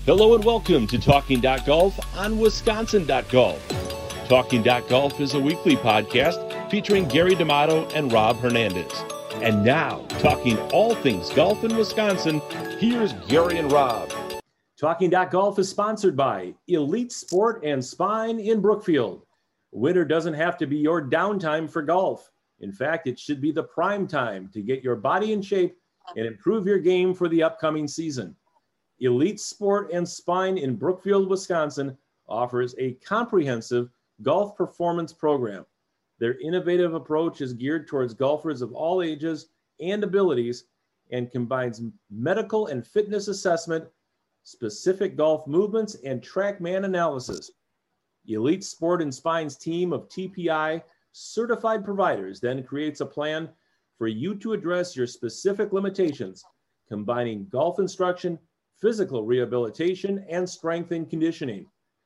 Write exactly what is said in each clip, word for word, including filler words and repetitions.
Hello and welcome to Talking Golf on Wisconsin Golf. Talking Golf is a weekly podcast featuring Gary D'Amato and Rob Hernandez. And now, talking all things golf in Wisconsin, here's Gary and Rob. Talking Golf is sponsored by Elite Sport and Spine in Brookfield. Winter doesn't have to be your downtime for golf. In fact, it should be the prime time to get your body in shape and improve your game for the upcoming season. Elite Sport and Spine in Brookfield, Wisconsin offers a comprehensive golf performance program. Their innovative approach is geared towards golfers of all ages and abilities and combines medical and fitness assessment, specific golf movements, and TrackMan analysis. Elite Sport and Spine's team of T P I certified providers then creates a plan for you to address your specific limitations, combining golf instruction, physical rehabilitation, and strength and conditioning.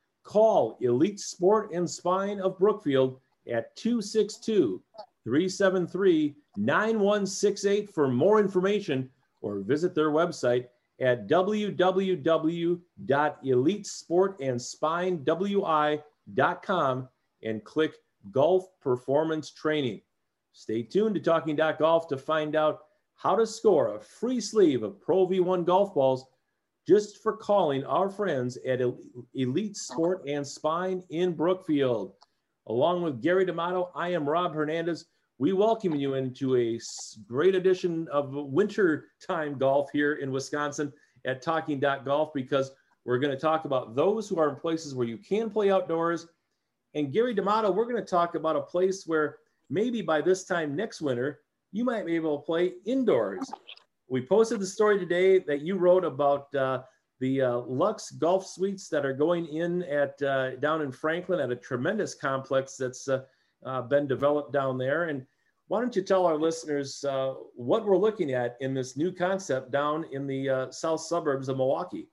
Call Elite Sport and Spine of Brookfield at two six two, three seven three, nine one six eight for more information, or visit their website at w w w dot elite sport and spine w i dot com and click Golf Performance Training. Stay tuned to Talking Golf to find out how to score a free sleeve of Pro V one golf balls just for calling our friends at Elite Sport and Spine in Brookfield. Along with Gary D'Amato, I am Rob Hernandez. We welcome you into a great edition of winter time golf here in Wisconsin at Talking Golf, because we're going to talk about those who are in places where you can play outdoors. And Gary D'Amato, we're going to talk about a place where maybe by this time next winter, you might be able to play indoors. We posted the story today that you wrote about uh, the uh, Lux Golf Suites that are going in at uh, down in Franklin at a tremendous complex that's uh, uh, been developed down there. And why don't you tell our listeners uh, what we're looking at in this new concept down in the uh, south suburbs of Milwaukee?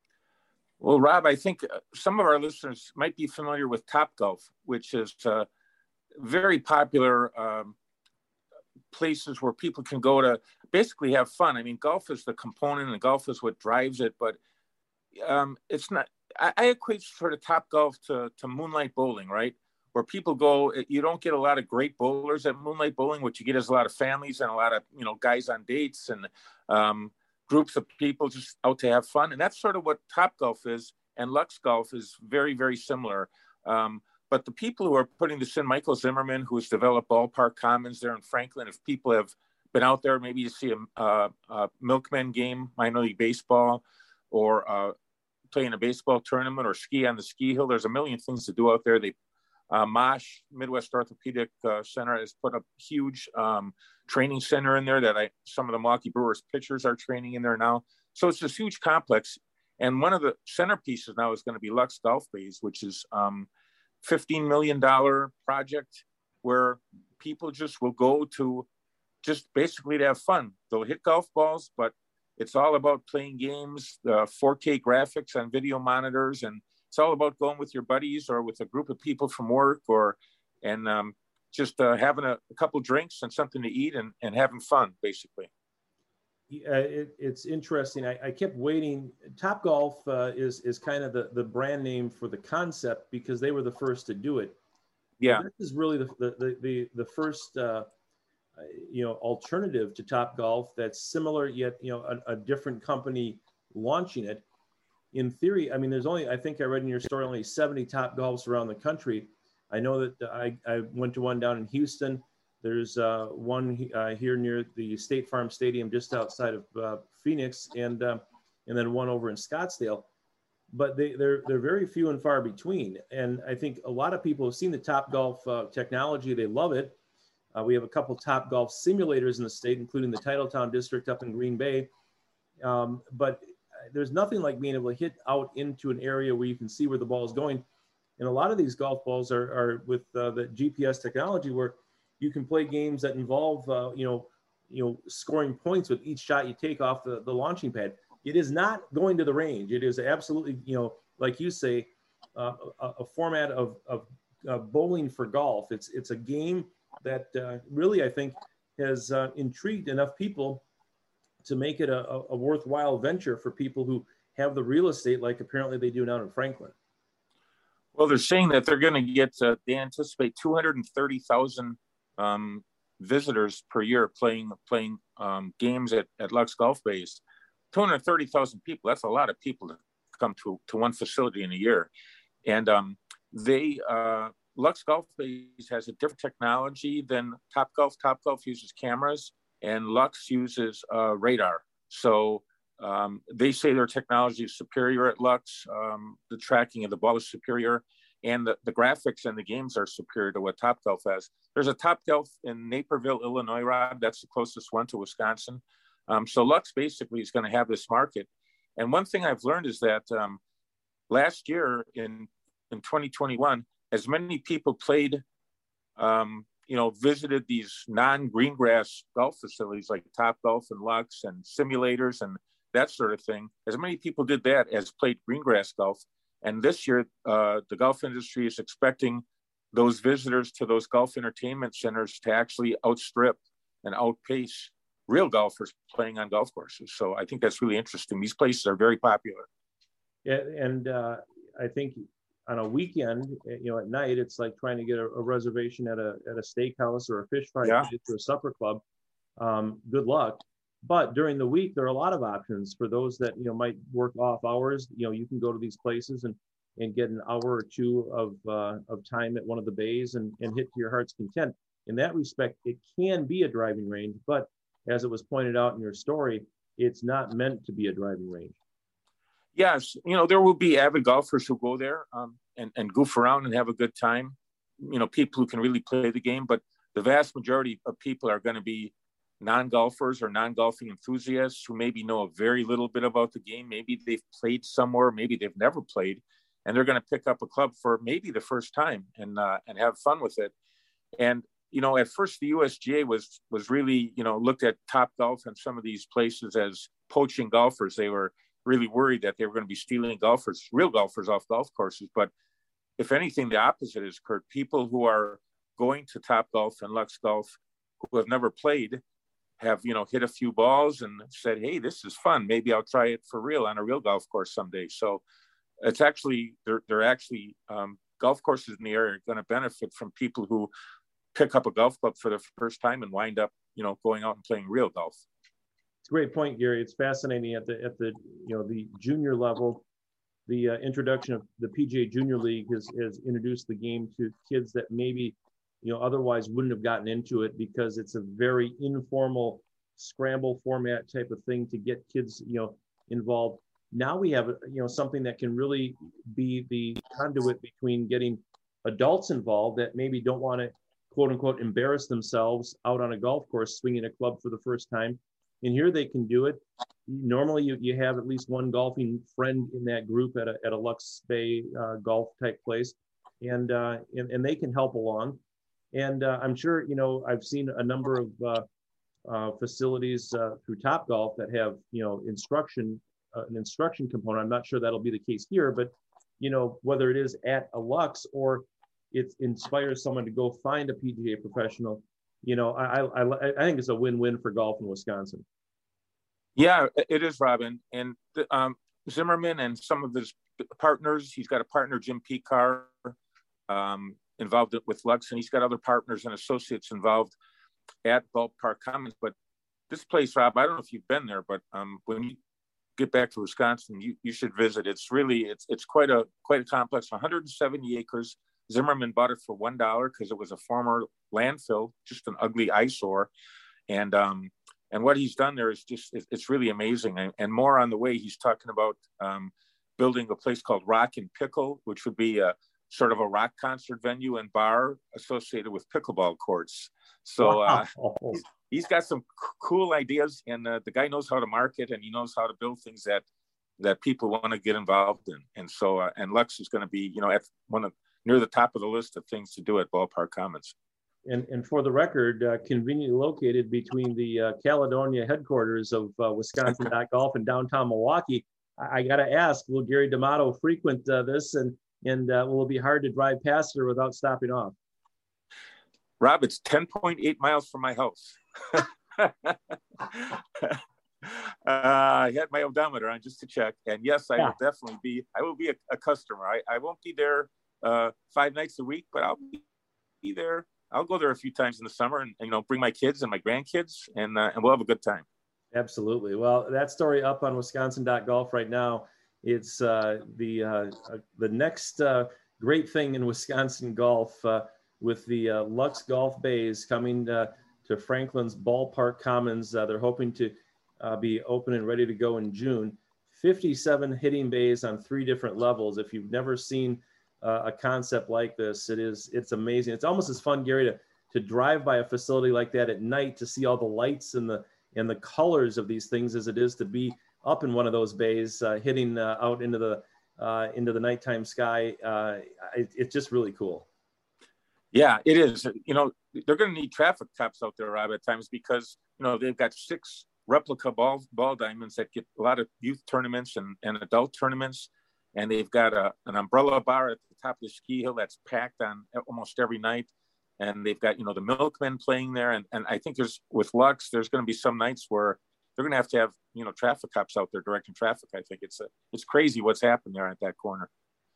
Well, Rob, I think some of our listeners might be familiar with Topgolf, which is uh, very popular um, places where people can go to basically have fun. I mean, golf is the component and golf is what drives it, but um, it's not, I, I equate sort of Topgolf to, to moonlight bowling, right? Where people go, you don't get a lot of great bowlers at moonlight bowling. What you get is a lot of families and a lot of, you know, guys on dates and um, groups of people just out to have fun. And that's sort of what Topgolf is. And Lux Golf is very, very similar. Um, but the people who are putting this in, Michael Zimmerman, who has developed Ballpark Commons there in Franklin, if people have been out there maybe to see a, uh, a Milkmen game, minor league baseball, or uh, playing a baseball tournament, or ski on the ski hill. There's a million things to do out there. They, uh, MOSH, Midwest Orthopedic uh, Center, has put a huge um, training center in there that I, some of the Milwaukee Brewers pitchers are training in there now. So it's this huge complex. And one of the centerpieces now is going to be Lux Golf Bays, which is um, fifteen million dollars project where people just will go to just basically to have fun. They'll hit golf balls, but it's all about playing games, uh, four K graphics on video monitors, and it's all about going with your buddies or with a group of people from work, or and um, just uh, having a, a couple drinks and something to eat and, and having fun, basically. Uh, it, it's interesting. I, I kept waiting. Topgolf uh, is is kind of the, the brand name for the concept because they were the first to do it. Yeah, and this is really the the the, the first. Uh, you know, alternative to Topgolf that's similar, yet, you know, a, a different company launching it. In theory, I mean, there's only, I think I read in your story, only seventy Topgolfs around the country. I know that I, I went to one down in Houston. There's uh, one uh, here near the State Farm Stadium just outside of uh, Phoenix, and uh, and then one over in Scottsdale. But they, they're, they're very few and far between. And I think a lot of people have seen the Topgolf uh, technology. They love it. Uh, we have a couple Topgolf simulators in the state, including the Titletown District up in Green Bay. Um, but there's nothing like being able to hit out into an area where you can see where the ball is going. And a lot of these golf balls are, are with uh, the G P S technology, where you can play games that involve, uh, you know, you know, scoring points with each shot you take off the, the launching pad. It is not going to the range. It is absolutely, you know, like you say, uh, a, a format of, of uh, bowling for golf. It's, it's a game that uh, really, I think, has uh, intrigued enough people to make it a, a worthwhile venture for people who have the real estate like apparently they do down in Franklin. Well, they're saying that they're going to get, uh, they anticipate two hundred thirty thousand um, visitors per year playing playing um, games at, at Lux Golf Bays. two hundred thirty thousand people, that's a lot of people to come to, to one facility in a year. And um, they, uh, Lux Golf Bays has a different technology than Topgolf. Topgolf uses cameras and Lux uses uh, radar. So um, they say their technology is superior at Lux. Um, the tracking of the ball is superior, and the, the graphics and the games are superior to what Topgolf has. There's a Topgolf in Naperville, Illinois, Rob. That's the closest one to Wisconsin. Um, so Lux basically is going to have this market. And one thing I've learned is that um, last year in, in twenty twenty-one, as many people played, um, you know, visited these non-green grass golf facilities like Topgolf and Lux and simulators and that sort of thing. As many people did that as played green grass golf. And this year, uh, the golf industry is expecting those visitors to those golf entertainment centers to actually outstrip and outpace real golfers playing on golf courses. So I think that's really interesting. These places are very popular. Yeah, and uh, I think on a weekend, you know, at night, it's like trying to get a, a reservation at a at a steakhouse or a fish fry yeah. place or a supper club. Um, good luck. But during the week, there are a lot of options for those that, you know, might work off hours. You know, you can go to these places and and get an hour or two of uh, of time at one of the bays and, and hit to your heart's content. In that respect, it can be a driving range, but as it was pointed out in your story, it's not meant to be a driving range. Yes, you know, there will be avid golfers who go there um, and, and goof around and have a good time. You know, people who can really play the game, but the vast majority of people are going to be non-golfers or non-golfing enthusiasts who maybe know a very little bit about the game. Maybe they've played somewhere, maybe they've never played, and they're going to pick up a club for maybe the first time and uh, and have fun with it. And you know, at first the U S G A was was really, you know, looked at Topgolf and some of these places as poaching golfers. They were really worried that they were going to be stealing golfers, real golfers, off golf courses. But if anything, the opposite has occurred. People who are going to Topgolf and Lux Golf who have never played have, you know, hit a few balls and said, hey, this is fun. Maybe I'll try it for real on a real golf course someday. So it's actually, they're, they're actually, um, golf courses in the area are going to benefit from people who pick up a golf club for the first time and wind up, you know, going out and playing real golf. It's a great point, Gary. It's fascinating at the, at the, you know, the junior level. The uh, introduction of the P G A Junior League has, has introduced the game to kids that maybe, you know, otherwise wouldn't have gotten into it, because it's a very informal scramble format type of thing to get kids, you know, involved. Now we have, you know, something that can really be the conduit between getting adults involved that maybe don't want to, quote unquote, embarrass themselves out on a golf course swinging a club for the first time. And here they can do it. Normally you, you have at least one golfing friend in that group at a, at a Lux Bay uh, golf type place. And, uh, and, and they can help along. And uh, I'm sure, you know, I've seen a number of uh, uh, facilities uh, through Topgolf that have, you know, instruction, uh, an instruction component. I'm not sure that'll be the case here, but, you know, whether it is at a Lux or it inspires someone to go find a P G A professional, you know, I, I, I think it's a win-win for golf in Wisconsin. Yeah, it is, Robin. And um, Zimmerman and some of his partners, he's got a partner, Jim Pekar, um, involved with Lux, and he's got other partners and associates involved at Ballpark Commons. But this place, Rob, I don't know if you've been there, but um, when you get back to Wisconsin, you, you should visit. It's really, it's it's quite a quite a complex, one hundred seventy acres. Zimmerman bought it for one dollar because it was a former landfill, just an ugly eyesore. And um, and what he's done there is just, it, it's really amazing. And, and more on the way, he's talking about um, building a place called Rock and Pickle, which would be a sort of a rock concert venue and bar associated with pickleball courts. So uh, he's, he's got some c- cool ideas, and uh, the guy knows how to market, and he knows how to build things that that people want to get involved in. And so, uh, and Lux is going to be, you know, at one of near the top of the list of things to do at Ballpark Commons. And, and for the record, uh, conveniently located between the uh, Caledonia headquarters of uh, Wisconsin Golf and downtown Milwaukee. I, I got to ask, will Gary D'Amato frequent uh, this, and and uh, will it be hard to drive past her without stopping off? Rob, it's ten point eight miles from my house. I had my odometer on just to check, and yes, I Yeah. will definitely be. I will be a, a customer. I, I won't be there uh, five nights a week, but I'll be, be there. I'll go there a few times in the summer, and, and you know, bring my kids and my grandkids, and uh, and we'll have a good time. Absolutely. Well, that story up on Wisconsin dot golf right now. It's uh, the uh, uh, the next uh, great thing in Wisconsin golf uh, with the uh, Lux Golf Bays coming uh, to Franklin's Ballpark Commons. Uh, they're hoping to uh, be open and ready to go in June. fifty-seven hitting bays on three different levels. If you've never seen uh, a concept like this, it is it's amazing. It's almost as fun, Gary, to to drive by a facility like that at night to see all the lights and the and the colors of these things as it is to be up in one of those bays, uh, hitting uh, out into the uh, into the nighttime sky. Uh, it, it's just really cool. Yeah, it is. You know, they're going to need traffic cops out there, Rob, at times because, you know, they've got six replica ball ball diamonds that get a lot of youth tournaments and, and adult tournaments. And they've got a, an umbrella bar at the top of the ski hill that's packed on almost every night. And they've got, you know, the milkmen playing there. And, and I think there's, with Lux, there's going to be some nights where they're going to have to have, you know, traffic cops out there directing traffic. I think it's a, it's crazy what's happened there at that corner.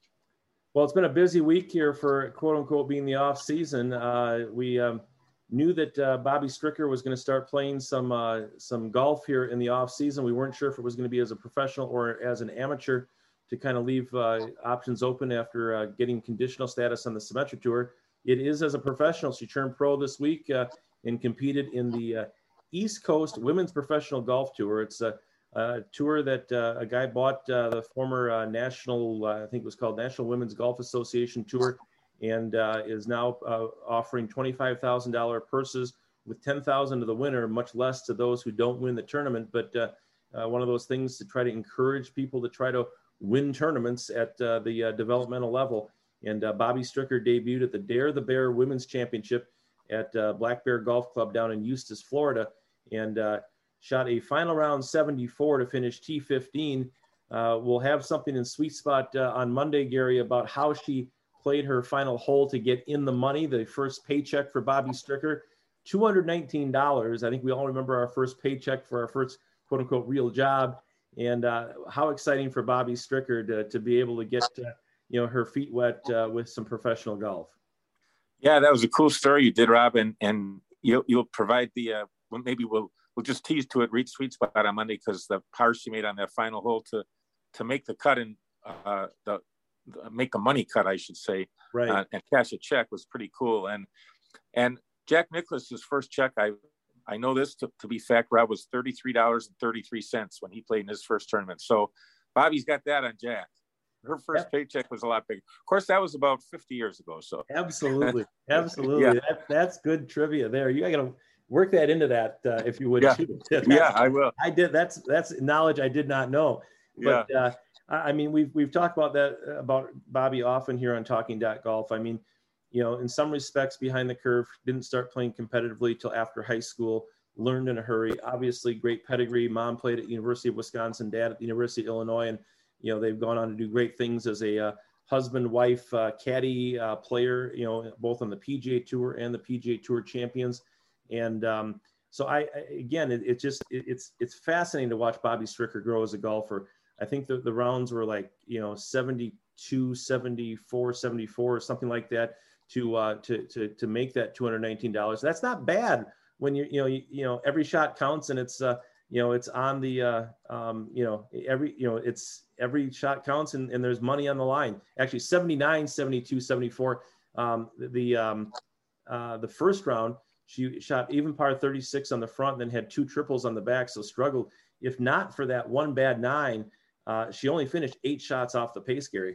Well, it's been a busy week here for quote unquote being the off season. Uh, we um, knew that uh, Bobby Stricker was going to start playing some uh, some golf here in the off season. We weren't sure if it was going to be as a professional or as an amateur, to kind of leave uh, options open after uh, getting conditional status on the Symetra Tour. It is as a professional. She turned pro this week uh, and competed in the uh, East Coast Women's Professional Golf Tour. It's a, a tour that uh, a guy bought uh, the former uh, national, uh, I think it was called National Women's Golf Association Tour, and uh, is now uh, offering twenty-five thousand dollars purses with ten thousand dollars to the winner, much less to those who don't win the tournament. But uh, uh, one of those things to try to encourage people to try to win tournaments at uh, the uh, developmental level. And uh, Bobby Stricker debuted at the Dare the Bear Women's Championship at uh, Black Bear Golf Club down in Eustis, Florida, and uh, shot a final round seventy-four to finish T fifteen. Uh, we'll have something in Sweet Spot uh, on Monday, Gary, about how she played her final hole to get in the money, the first paycheck for Bobby Stricker, two hundred nineteen dollars. I think we all remember our first paycheck for our first quote-unquote real job. And uh, how exciting for Bobby Stricker to, to be able to get uh, you know, her feet wet uh, with some professional golf. Yeah, that was a cool story you did, Rob, and and you'll you'll provide the uh, well, maybe we'll we'll just tease to it, reach Sweet Spot on Monday, because the par she made on that final hole to to make the cut and uh, the, the make a money cut, I should say, right, uh, and cash a check was pretty cool. And and Jack Nicklaus's first check, I I know this to, to be fact, Rob, was thirty-three dollars and thirty-three cents when he played in his first tournament. So Bobby's got that on Jack. Her first yep. paycheck was a lot bigger. Of course, that was about fifty years ago. So absolutely, absolutely, yeah. that, that's good trivia there. You got to work that into that uh, if you would. Yeah, too. yeah, I will. I did. That's that's knowledge I did not know. But yeah. uh, I mean, we've we've talked about that about Bobby often here on Talking Golf. I mean, you know, in some respects, behind the curve, didn't start playing competitively till after high school. Learned in a hurry. Obviously, great pedigree. Mom played at the University of Wisconsin. Dad at the University of Illinois, and you know, they've gone on to do great things as a uh, husband, wife, uh, caddy uh, player, you know, both on the P G A Tour and the P G A Tour champions. And um, so I, I again, it, it just, it, it's, it's fascinating to watch Bobby Stricker grow as a golfer. I think the, the rounds were like, you know, seventy-two, seventy-four, seventy-four, or something like that to, uh, to, to, to make that two hundred nineteen dollars. That's not bad when you're, you know, you, you know, every shot counts, and it's, uh, you know, it's on the, uh, um, you know, every, you know, it's every shot counts, and, and there's money on the line. Actually, seventy-nine, seventy-two, seventy-four. Um, the, um, uh, the first round, she shot even par thirty-six on the front, then had two triples on the back. So struggled. If not for that one bad nine, uh, she only finished eight shots off the pace, Gary.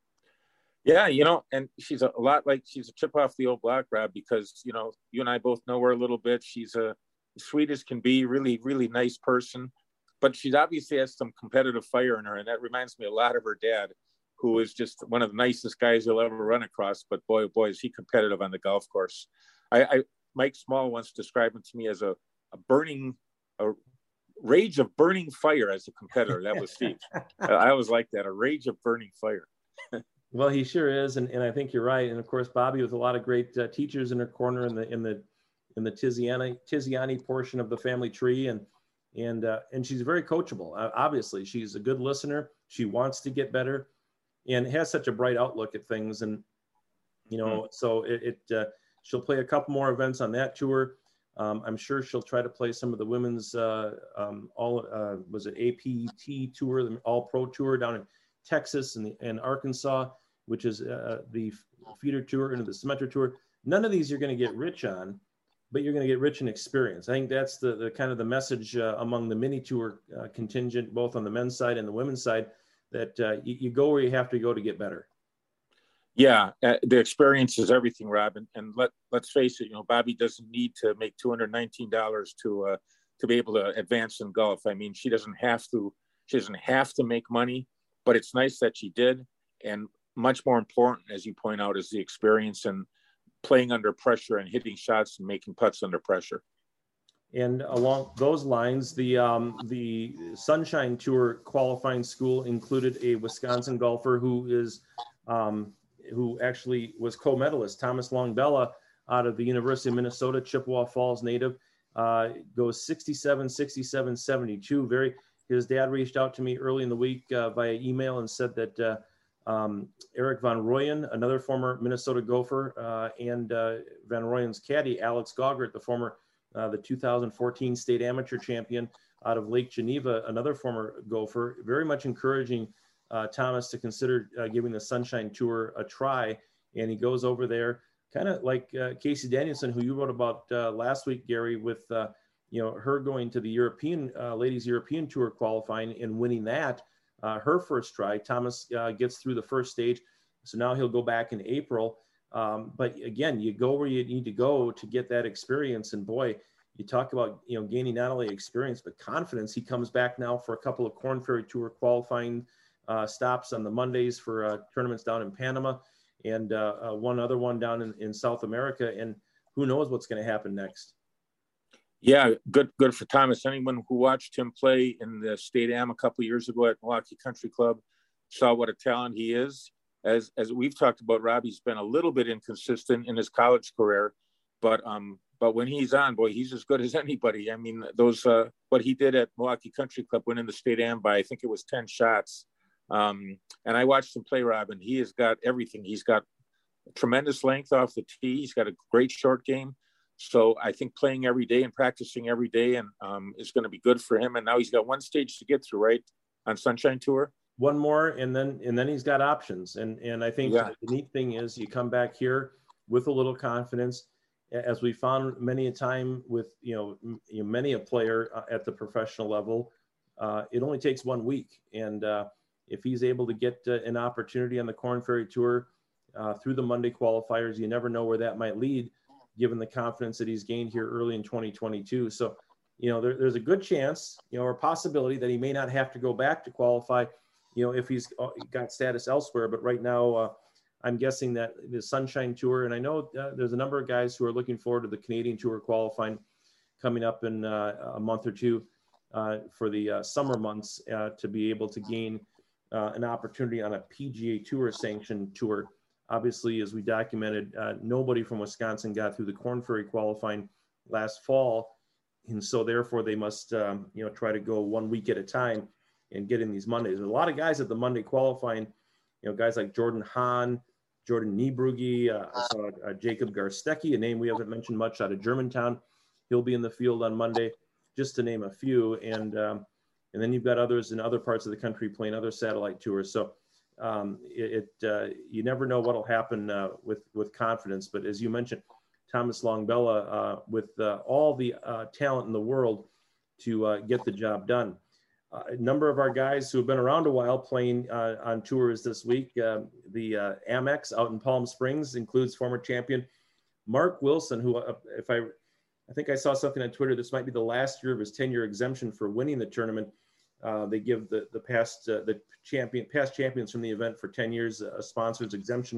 Yeah, you know, and she's a lot like she's a chip off the old block, Rob, because, you know, you and I both know her a little bit. She's a, sweet as can be, really, really nice person, but she obviously has some competitive fire in her. And that reminds me a lot of her dad, who is just one of the nicest guys you'll ever run across. But boy, oh boy, is he competitive on the golf course. I, I Mike Small once described him to me as a, a burning, a rage of burning fire as a competitor. That was Steve. I always like that, a rage of burning fire. Well, he sure is. And, and I think you're right. And of course, Bobby with a lot of great uh, teachers in her corner in the, in the, in the Tiziani, Tiziani portion of the family tree. And, And, uh, and she's very coachable. Uh, obviously, she's a good listener. She wants to get better and has such a bright outlook at things. And, you know, mm-hmm. so it, it uh, she'll play a couple more events on that tour. Um, I'm sure she'll try to play some of the women's uh, um, all, uh, was it A P T tour, the all pro tour down in Texas and, the, and Arkansas, which is uh, the feeder tour into the Symetra tour. None of these you're going to get rich on, but you're going to get rich in experience. I think that's the, the kind of the message uh, among the mini tour uh, contingent, both on the men's side and the women's side, that uh, you, you go where you have to go to get better. Yeah, uh, the experience is everything, Rob. And, and let, let's face it, you know, Bobby doesn't need to make two hundred nineteen dollars to uh, to be able to advance in golf. I mean, she doesn't have to, she doesn't have to make money, but it's nice that she did. And much more important, as you point out, is the experience and playing under pressure and hitting shots and making putts under pressure. And along those lines, the um, the Sunshine Tour qualifying school included a Wisconsin golfer who is um, who actually was co-medalist, Thomas Longbella, out of the University of Minnesota, Chippewa Falls native, uh, goes sixty-seven, sixty-seven, seventy-two. Very, his dad reached out to me early in the week uh, via email and said that uh, um, Eric Van Rooyen, another former Minnesota Gopher, uh, and uh, Van Rooyen's caddy, Alex Gaugert, the former, uh, the two thousand fourteen state amateur champion out of Lake Geneva, another former Gopher, very much encouraging uh, Thomas to consider uh, giving the Sunshine Tour a try. And he goes over there, kind of like uh, Casey Danielson, who you wrote about uh, last week, Gary, with uh, you know, her going to the European uh, Ladies European Tour qualifying and winning that. Uh, her first try. Thomas uh, gets through the first stage, so now he'll go back in April. Um, but again, you go where you need to go to get that experience. And boy, you talk about, you know, gaining not only experience but confidence. He comes back now for a couple of Korn Ferry Tour qualifying uh, stops on the Mondays for uh, tournaments down in Panama, and uh, uh, one other one down in, in South America. And who knows what's going to happen next. Yeah, good good for Thomas. Anyone who watched him play in the State Am a couple of years ago at Milwaukee Country Club saw what a talent he is. As as we've talked about, Robbie's been a little bit inconsistent in his college career, but um, but when he's on, boy, he's as good as anybody. I mean, those uh, what he did at Milwaukee Country Club, winning the State Am by I think it was ten shots. Um, and I watched him play, Rob, and he has got everything. He's got tremendous length off the tee. He's got a great short game. So I think playing every day and practicing every day and um, is going to be good for him. And now he's got one stage to get through, right, on Sunshine Tour. One more, and then and then he's got options. And and I think yeah. the neat thing is you come back here with a little confidence, as we found many a time with you know, m- you know many a player at the professional level. Uh, it only takes one week, and uh, if he's able to get uh, an opportunity on the Korn Ferry Tour uh, through the Monday qualifiers, you never know where that might lead, given the confidence that he's gained here early in twenty twenty-two. So, you know, there, there's a good chance, you know, or possibility that he may not have to go back to qualify, you know, if he's got status elsewhere. But right now, uh, I'm guessing that the Sunshine Tour, and I know uh, there's a number of guys who are looking forward to the Canadian Tour qualifying coming up in uh, a month or two uh, for the uh, summer months uh, to be able to gain uh, an opportunity on a P G A Tour sanctioned tour. Obviously, as we documented, uh, nobody from Wisconsin got through the Korn Ferry qualifying last fall. And so therefore they must, um, you know, try to go one week at a time and get in these Mondays. There's a lot of guys at the Monday qualifying, you know, guys like Jordan Hahn, Jordan Niebrugge, uh, I saw uh, Jacob Garstecki, a name we haven't mentioned much, out of Germantown. He'll be in the field on Monday, just to name a few. And, um, and then you've got others in other parts of the country playing other satellite tours. So Um, it, it uh, you never know what'll happen uh, with with confidence. But as you mentioned, Thomas Longbella uh, with uh, all the uh, talent in the world to uh, get the job done. Uh, a number of our guys who have been around a while playing uh, on tours this week. Uh, the uh, Amex out in Palm Springs includes former champion Mark Wilson, who, uh, if I, I think I saw something on Twitter, this might be the last year of his ten-year exemption for winning the tournament. Uh, they give the the past uh, the champion past champions from the event for ten years a sponsor's exemption,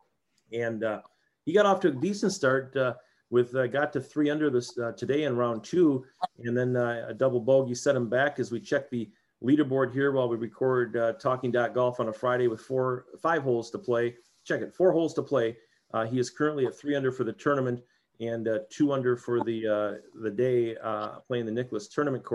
and uh, he got off to a decent start uh, with uh, got to three under this uh, today in round two, and then uh, a double bogey set him back as we check the leaderboard here while we record uh, Talking Golf on a Friday with four five holes to play. Check it, four holes to play. Uh, he is currently at three under for the tournament and uh, two under for the uh, the day uh, playing the Nicklaus tournament course.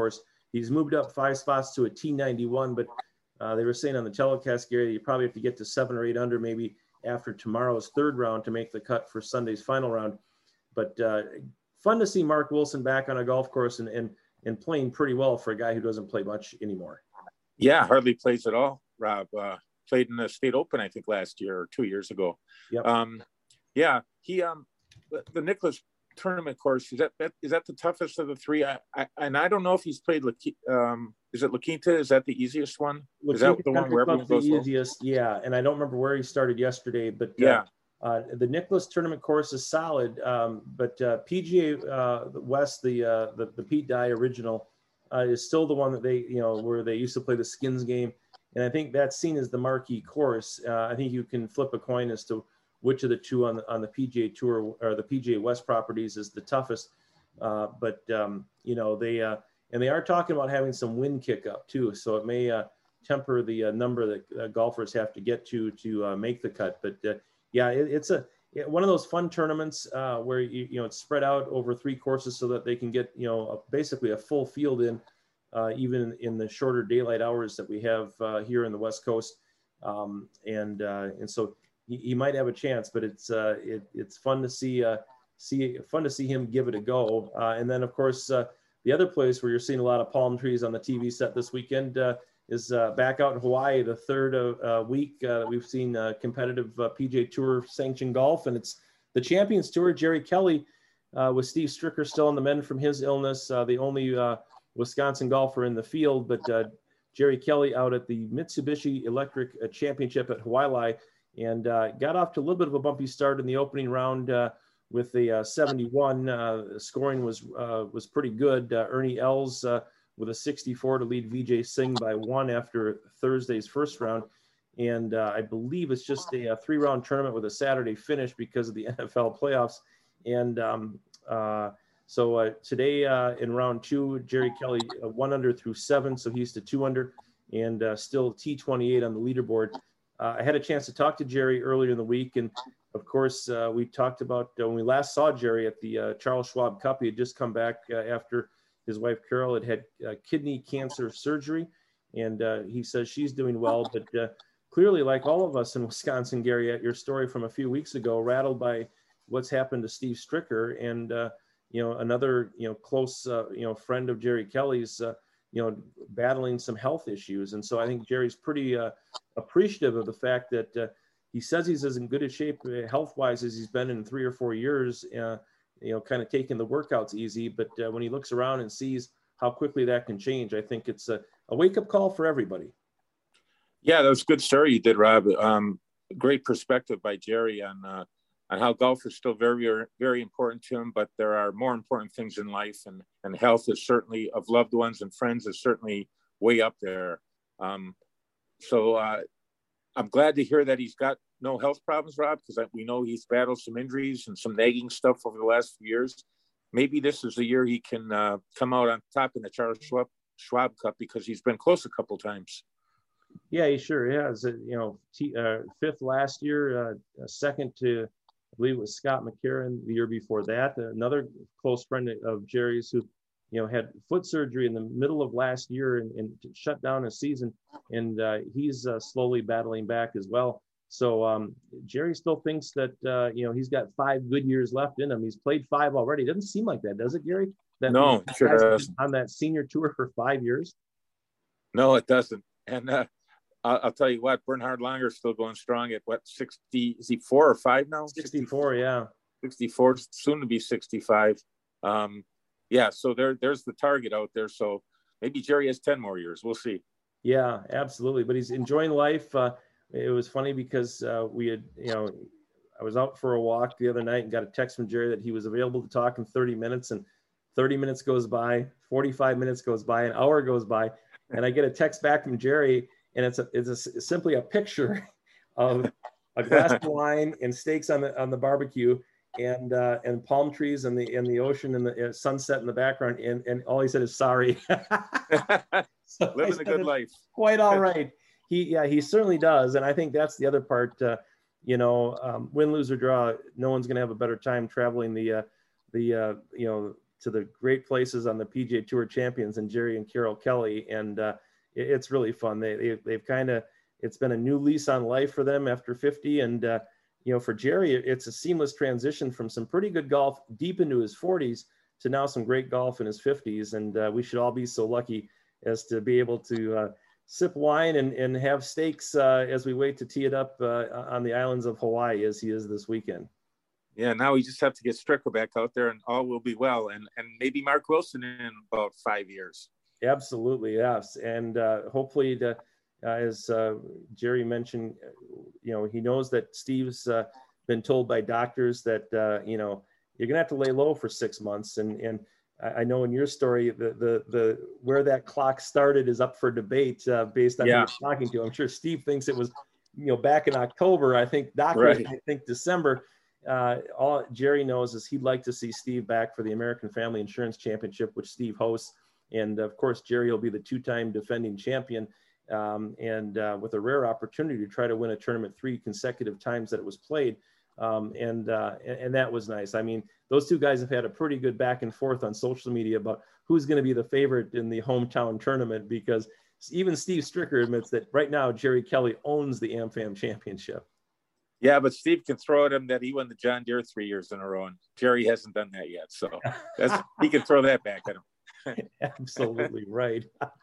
he's moved up five spots to a T ninety-one, but uh, they were saying on the telecast, Gary, you probably have to get to seven or eight under maybe after tomorrow's third round to make the cut for Sunday's final round. But uh, fun to see Mark Wilson back on a golf course and, and, and playing pretty well for a guy who doesn't play much anymore. Yeah, hardly plays at all, Rob. Uh, played in the State Open, I think, last year or two years ago. Yep. Um, yeah, he um, the, the Nicklaus tournament course, is that, that is that the toughest of the three? I, I and I don't know if he's played La, um is it La Quinta? Is that the easiest one? La is that Quinta the one where everyone the goes easiest? Well? Yeah, and I don't remember where he started yesterday, but uh, yeah, uh, the Nicklaus tournament course is solid. Um, but uh, P G A uh, West, the, uh, the the Pete Dye original, uh, is still the one that they you know where they used to play the skins game, and I think that's seen as the marquee course. Uh, I think you can flip a coin as to which of the two on the, on the P G A Tour or the P G A West properties is the toughest. Uh, but, um, you know, they uh, and they are talking about having some wind kick up too. So it may uh, temper the uh, number that uh, golfers have to get to to uh, make the cut. But uh, yeah, it, it's a one of those fun tournaments uh, where, you, you know, it's spread out over three courses so that they can get, you know, a, basically a full field in uh, even in the shorter daylight hours that we have uh, here in the West Coast. Um, and uh, and so he might have a chance, but it's uh, it, it's fun to see uh, see fun to see him give it a go. Uh, and then, of course, uh, the other place where you're seeing a lot of palm trees on the T V set this weekend uh, is uh, back out in Hawaii, the third uh, week uh, that we've seen uh, competitive uh, P G A Tour sanctioned golf, and it's the Champions Tour. Jerry Kelly uh, with Steve Stricker still on the mend from his illness, uh, the only uh, Wisconsin golfer in the field, but uh, Jerry Kelly out at the Mitsubishi Electric uh, Championship at Hawaii. And uh, got off to a little bit of a bumpy start in the opening round uh, with the uh, seventy-one. Uh, scoring was uh, was pretty good. Uh, Ernie Els uh, with a sixty-four to lead V J Singh by one after Thursday's first round. And uh, I believe it's just a, a three-round tournament with a Saturday finish because of the N F L playoffs. And um, uh, so uh, today uh, in round two, Jerry Kelly uh, one under through seven, so he's to two under and uh, still T twenty-eight on the leaderboard. Uh, I had a chance to talk to Jerry earlier in the week, and of course, uh, we talked about uh, when we last saw Jerry at the uh, Charles Schwab Cup. He had just come back uh, after his wife Carol had had uh, kidney cancer surgery, and uh, he says she's doing well. But uh, clearly, like all of us in Wisconsin, Gary, at your story from a few weeks ago, rattled by what's happened to Steve Stricker, and uh, you know another you know close uh, you know friend of Jerry Kelly's. Uh, you know, battling some health issues. And so I think Jerry's pretty uh, appreciative of the fact that uh, he says he's as in good a shape uh, health-wise as he's been in three or four years, uh, you know, kind of taking the workouts easy. But uh, when he looks around and sees how quickly that can change, I think it's a, a wake-up call for everybody. Yeah, that was a good story you did, Rob. Um, great perspective by Jerry on uh, on how golf is still very, very important to him, but there are more important things in life, and, and health is certainly, of loved ones and friends, is certainly way up there. Um, so uh, I'm glad to hear that he's got no health problems, Rob, because we know he's battled some injuries and some nagging stuff over the last few years. Maybe this is the year he can uh, come out on top in the Charles Schwab, Schwab Cup, because he's been close a couple times. Yeah, he sure has. You know, t- uh, fifth last year, uh, second to, I believe it was Scott McCarron the year before that. Another close friend of Jerry's who, you know, had foot surgery in the middle of last year and, and shut down his season. And uh, he's uh, slowly battling back as well. So um, Jerry still thinks that, uh, you know, he's got five good years left in him. He's played five already. It doesn't seem like that, does it, Gary? That no, it sure doesn't. On that senior tour for five years? No, it doesn't. And uh, I'll, I'll tell you what, Bernhard Langer's still going strong at what, sixty, is he four or five now? sixty-four, yeah. sixty-four, soon to be sixty-five. Um, yeah, so there, there's the target out there. So maybe Jerry has ten more years. We'll see. Yeah, absolutely. But he's enjoying life. Uh, it was funny because uh, we had, you know, I was out for a walk the other night and got a text from Jerry that he was available to talk in thirty minutes, and thirty minutes goes by, forty-five minutes goes by, an hour goes by, and I get a text back from Jerry, and it's a, it's a, simply a picture of a glass of wine and steaks on the on the barbecue, and uh, and palm trees and the and the ocean and the uh, sunset in the background, and and all he said is sorry. So living a good life. Quite all right. He yeah he certainly does, and I think that's the other part. Uh, you know, um, win, lose or draw, no one's going to have a better time traveling the uh, the uh, you know to the great places on the P G A Tour Champions and Jerry and Carol Kelly. And uh, it, it's really fun. They, they, they've kind of, it's been a new lease on life for them after fifty. And, uh, you know, for Jerry, it's a seamless transition from some pretty good golf deep into his forties to now some great golf in his fifties. And uh, we should all be so lucky as to be able to uh, sip wine and, and have steaks uh, as we wait to tee it up uh, on the islands of Hawaii as he is this weekend. Yeah, now we just have to get Stricker back out there and all will be well. And and maybe Mark Wilson in about five years. Absolutely, yes. And uh, hopefully, the, uh, as uh, Jerry mentioned, you know, he knows that Steve's uh, been told by doctors that, uh, you know, you're going to have to lay low for six months. And and I know in your story, the the the where that clock started is up for debate uh, based on yeah. who you're talking to. I'm sure Steve thinks it was, you know, back in October. I think doctors, right. I think December. Uh, all Jerry knows is he'd like to see Steve back for the American Family Insurance Championship, which Steve hosts. And of course, Jerry will be the two-time defending champion, um, and uh, with a rare opportunity to try to win a tournament three consecutive times that it was played. Um, and, uh, and and that was nice. I mean, those two guys have had a pretty good back and forth on social media about who's going to be the favorite in the hometown tournament, because even Steve Stricker admits that right now Jerry Kelly owns the AmFam Championship. Yeah, but Steve can throw at him that he won the John Deere three years in a row, and Jerry hasn't done that yet. So that's, he can throw that back at him. Absolutely right.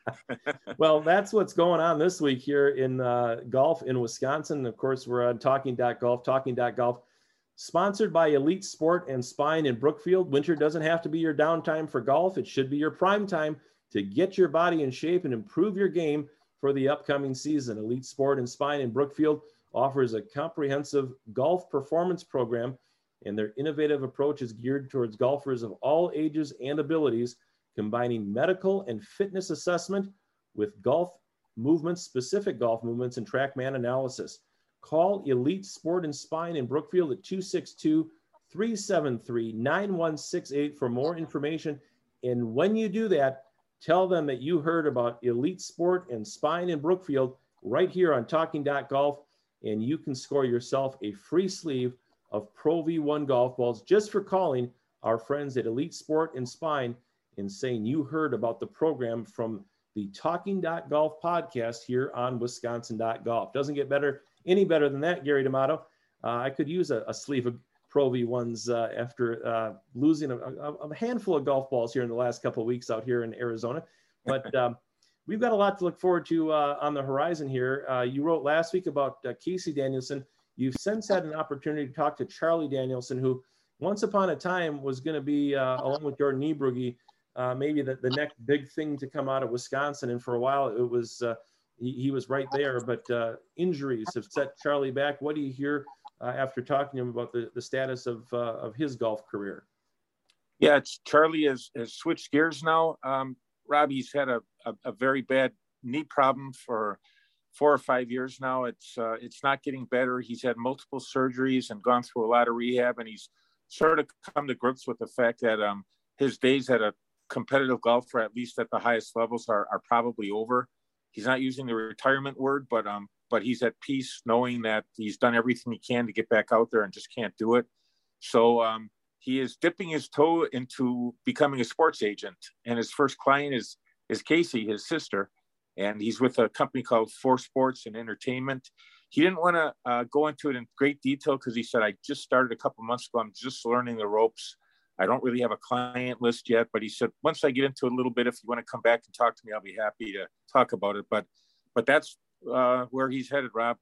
Well, that's what's going on this week here in uh, golf in Wisconsin. Of course, we're on Talking Golf, Talking Golf, sponsored by Elite Sport and Spine in Brookfield. Winter doesn't have to be your downtime for golf. It should be your prime time to get your body in shape and improve your game for the upcoming season. Elite Sport and Spine in Brookfield offers a comprehensive golf performance program, and their innovative approach is geared towards golfers of all ages and abilities, combining medical and fitness assessment with golf movements, specific golf movements, and TrackMan analysis. Call Elite Sport and Spine in Brookfield at two six two, three seven three, nine one six eight for more information. And when you do that, tell them that you heard about Elite Sport and Spine in Brookfield right here on Talking Golf, and you can score yourself a free sleeve of Pro V one golf balls just for calling our friends at Elite Sport and Spine and saying you heard about the program from the Talking Golf podcast here on Wisconsin Golf. Doesn't get better, any better than that, Gary D'Amato. Uh, I could use a, a sleeve of Pro V ones uh, after uh, losing a, a, a handful of golf balls here in the last couple of weeks out here in Arizona. But um, we've got a lot to look forward to uh, on the horizon here. Uh, you wrote last week about uh, Casey Danielson. You've since had an opportunity to talk to Charlie Danielson, who once upon a time was going to be, uh, along with Jordan Niebrugge, uh, maybe the, the next big thing to come out of Wisconsin. And for a while, it was uh, he, he was right there. But uh, injuries have set Charlie back. What do you hear uh, after talking to him about the, the status of uh, of his golf career? Yeah, it's, Charlie has, has switched gears now. Um, Robbie's had a, a, a very bad knee problem for four or five years now. It's uh, it's not getting better. He's had multiple surgeries and gone through a lot of rehab, and he's sort of come to grips with the fact that um, his days at a competitive golfer, at least at the highest levels, are, are probably over. He's not using the retirement word, but um, but he's at peace knowing that he's done everything he can to get back out there and just can't do it. So um, he is dipping his toe into becoming a sports agent, and his first client is is Casey, his sister, and he's with a company called Four Sports and Entertainment. He didn't want to uh, go into it in great detail because he said, I just started a couple months ago. I'm just learning the ropes. I don't really have a client list yet, but he said, once I get into it a little bit, if you want to come back and talk to me, I'll be happy to talk about it. But, but that's uh, where he's headed, Rob,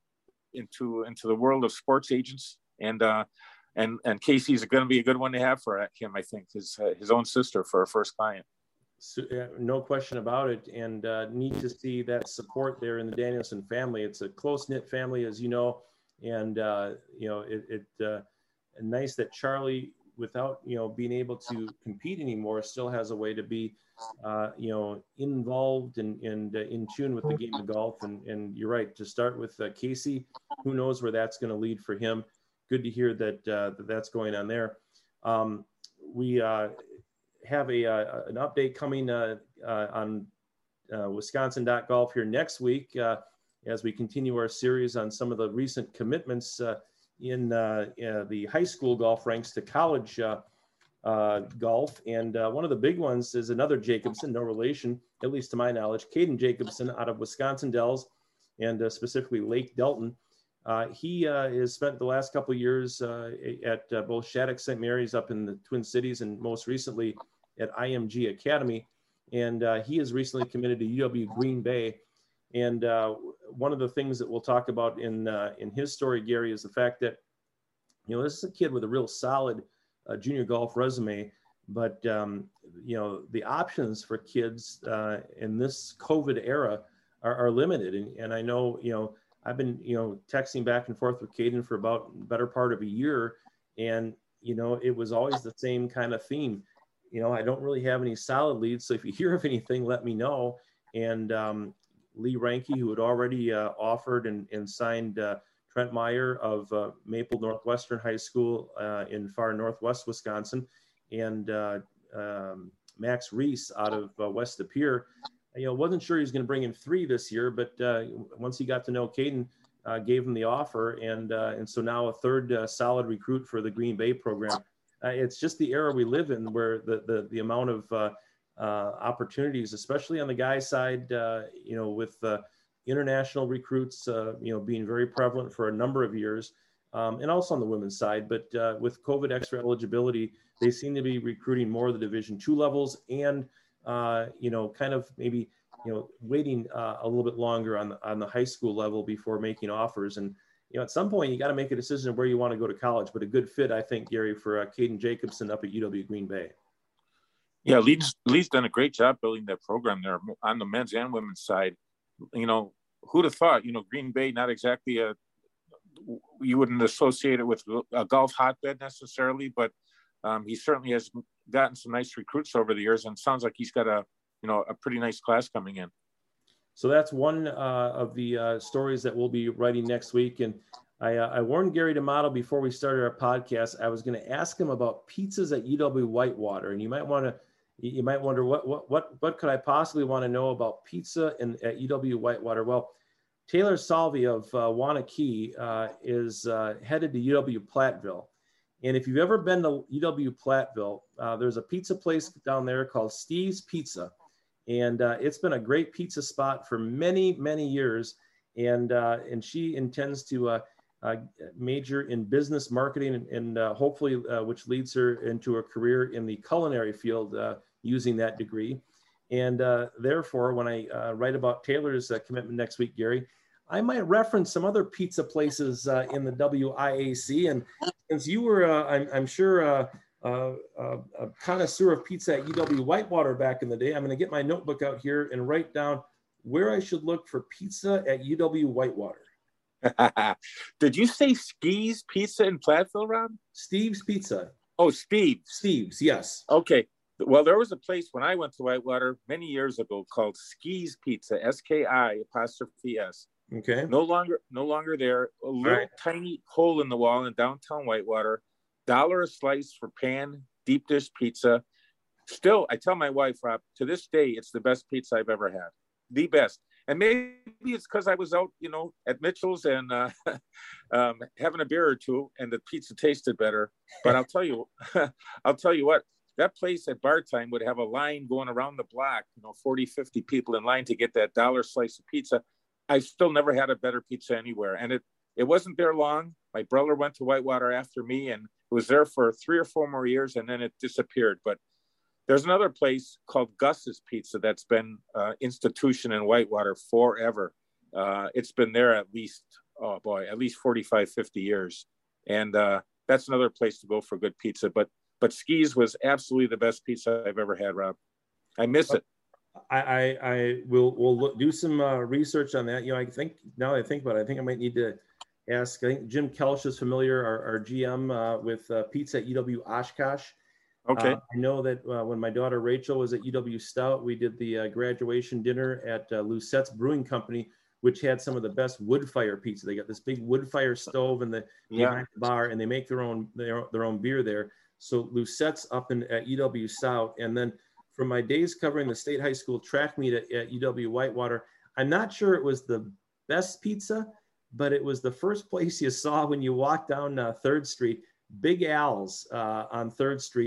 into, into the world of sports agents. And, uh, and, and Casey's going to be a good one to have for him, I think, his, uh, his own sister for a first client. So, uh, no question about it. And uh, neat to see that support there in the Danielson family. It's a close-knit family, as you know, and, uh, you know, it, it uh, nice that Charlie, without, you know, being able to compete anymore, still has a way to be, uh, you know, involved and, and uh, in tune with the game of golf. And, and you're right, to start with uh, Casey, who knows where that's going to lead for him. Good to hear that, uh, that that's going on there. Um, we uh, have a, uh, an update coming uh, uh, on uh, Wisconsin Golf here next week uh, as we continue our series on some of the recent commitments uh, in uh, uh, the high school golf ranks to college uh, uh, golf. And uh, one of the big ones is another Jacobson, no relation, at least to my knowledge, Caden Jacobson out of Wisconsin Dells, and uh, specifically Lake Delton. Uh, he uh, has spent the last couple of years uh, at uh, both Shattuck Saint Mary's up in the Twin Cities, and most recently at I M G Academy. And uh, he has recently committed to U W Green Bay. And uh, one of the things that we'll talk about in uh, in his story, Gary, is the fact that, you know, this is a kid with a real solid uh, junior golf resume, but, um, you know, the options for kids uh, in this COVID era are, are limited. And, and I know, you know, I've been, you know, texting back and forth with Caden for about the better part of a year. And, you know, it was always the same kind of theme. You know, I don't really have any solid leads. So if you hear of anything, let me know. And um, Lee Ranke, who had already uh, offered and, and signed uh, Trent Meyer of uh, Maple Northwestern High School uh, in far northwest Wisconsin, and uh, um, Max Reese out of uh, West De Pere. You know, wasn't sure he was going to bring in three this year, but uh, once he got to know Caden, uh, gave him the offer, and uh, and so now a third uh, solid recruit for the Green Bay program. Uh, it's just the era we live in, where the the, the amount of uh, uh, opportunities, especially on the guy side, uh, you know, with uh, international recruits, uh, you know, being very prevalent for a number of years, um, and also on the women's side. But uh, with COVID extra eligibility, they seem to be recruiting more of the Division two levels, and Uh, you know, kind of maybe, you know, waiting uh, a little bit longer on the, on the high school level before making offers. And, you know, at some point you got to make a decision of where you want to go to college, but a good fit, I think, Gary, for uh, Caden Jacobson up at U W Green Bay. Yeah, Lee's, Lee's done a great job building that program there on the men's and women's side. You know, who'd have thought, you know, Green Bay, not exactly a, you wouldn't associate it with a golf hotbed necessarily, but um, he certainly has gotten some nice recruits over the years, and sounds like he's got a, you know, a pretty nice class coming in. So that's one uh, of the uh, stories that we'll be writing next week. And I, uh, I warned Gary D'Amato before we started our podcast, I was going to ask him about pizzas at U W Whitewater. And you might want to, you might wonder what, what, what, what could I possibly want to know about pizza in, at U W Whitewater? Well, Taylor Salvi of uh, Wanakee uh, is uh, headed to U W Platteville. And if you've ever been to U W Platteville, uh, there's a pizza place down there called Steve's Pizza. And uh, it's been a great pizza spot for many, many years. And uh, and she intends to uh, uh, major in business marketing, and, and uh, hopefully, uh, which leads her into a career in the culinary field uh, using that degree. And uh, therefore, when I uh, write about Taylor's uh, commitment next week, Gary, I might reference some other pizza places uh, in the W I A C. And since you were, uh, I'm, I'm sure, uh, uh, uh, a connoisseur of pizza at U W Whitewater back in the day, I'm going to get my notebook out here and write down where I should look for pizza at U W Whitewater. Did you say Skis Pizza in Platteville, Rob? Steve's Pizza. Oh, Steve's. Steve's, yes. Okay. Well, there was a place when I went to Whitewater many years ago called Skis Pizza, S K I apostrophe S. Okay. No longer, no longer there. A little right. tiny hole in the wall in downtown Whitewater. Dollar a slice for pan deep dish pizza. Still, I tell my wife, Rob, to this day, it's the best pizza I've ever had. The best. And maybe it's because I was out, you know, at Mitchell's and uh, um, having a beer or two, and the pizza tasted better. But I'll tell you, I'll tell you what. That place at bar time would have a line going around the block, you know, forty, fifty people in line to get that dollar slice of pizza. I've still never had a better pizza anywhere. And it, it wasn't there long. My brother went to Whitewater after me, and it was there for three or four more years, and then it disappeared. But there's another place called Gus's Pizza that's been uh, institution in Whitewater forever. Uh, it's been there at least, oh boy, at least forty-five, fifty years. And uh, that's another place to go for good pizza. But But Skis was absolutely the best pizza I've ever had, Rob. I miss it. I, I, I will will look, do some uh, research on that. You know, I think now that I think about it, I think I might need to ask. I think Jim Kelch is familiar, our, our G M, uh, with uh, pizza at U W Oshkosh. Okay. Uh, I know that uh, when my daughter Rachel was at U W Stout, we did the uh, graduation dinner at uh, Lucette's Brewing Company, which had some of the best wood fire pizza. They got this big wood fire stove in the, yeah. behind the bar, and they make their own their, their own beer there. So Lucette's up in at U W South. And then from my days covering the state high school track meet at, at U W Whitewater, I'm not sure it was the best pizza, but it was the first place you saw when you walked down uh, third Street, Big Al's uh, on third Street.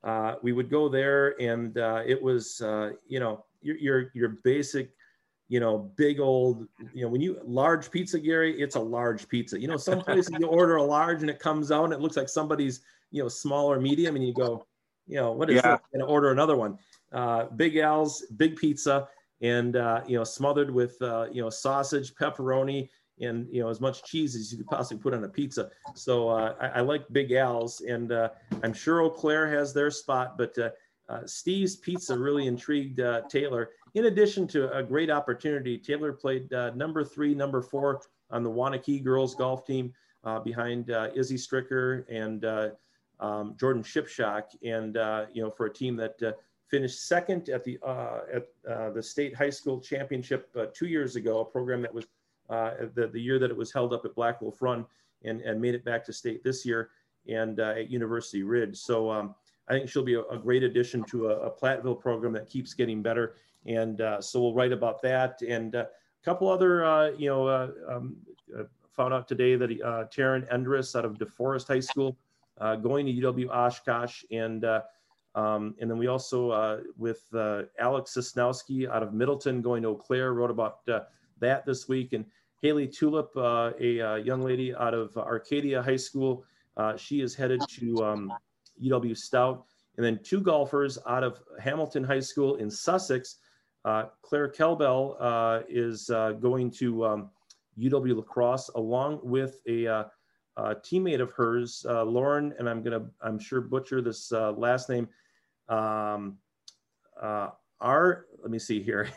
uh, we would go there, and uh, it was, uh, you know, your, your, your basic, you know, big old, you know, when you large pizza, Gary, it's a large pizza. You know, some places you order a large and it comes out and it looks like somebody's, you know, small or medium, and you go, you know, what is Yeah. this? And order another one. Uh, Big Al's, big pizza, and uh, you know, smothered with uh, you know, sausage, pepperoni, and you know, as much cheese as you could possibly put on a pizza. So uh, I, I like Big Al's, and uh, I'm sure Eau Claire has their spot, but uh, uh, Steve's Pizza really intrigued uh, Taylor. In addition to a great opportunity, Taylor played uh, number three, number four on the Waunakee girls golf team uh, behind uh, Izzy Stricker and uh, um, Jordan Shipshock, and uh, you know, for a team that uh, finished second at the uh, at uh, the state high school championship uh, two years ago, a program that was uh, the, the year that it was held up at Black Wolf Run, and, and made it back to state this year, and uh, at University Ridge. So um, I think she'll be a, a great addition to a, a Platteville program that keeps getting better. And uh, so we'll write about that. And uh, a couple other, uh, you know, uh, um, uh, found out today that uh, Taryn Endress out of DeForest High School uh, going to U W Oshkosh. And uh, um, and then we also, uh, with uh, Alex Sosnowski out of Middleton going to Eau Claire, wrote about uh, that this week. And Haley Tulip, uh, a uh, young lady out of Arcadia High School, uh, she is headed to um, U W Stout. And then two golfers out of Hamilton High School in Sussex. Uh, Claire Kelbell uh, is uh, going to um, U W La Crosse, along with a, uh, a teammate of hers, uh, Lauren, and I'm gonna, I'm sure butcher this uh, last name. Um, uh, R, let me see here.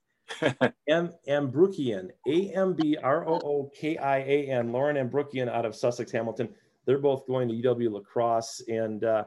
M. Ambrukian, A M B R O O K I A N, Lauren Ambrukian out of Sussex Hamilton. They're both going to U W La Crosse, and uh,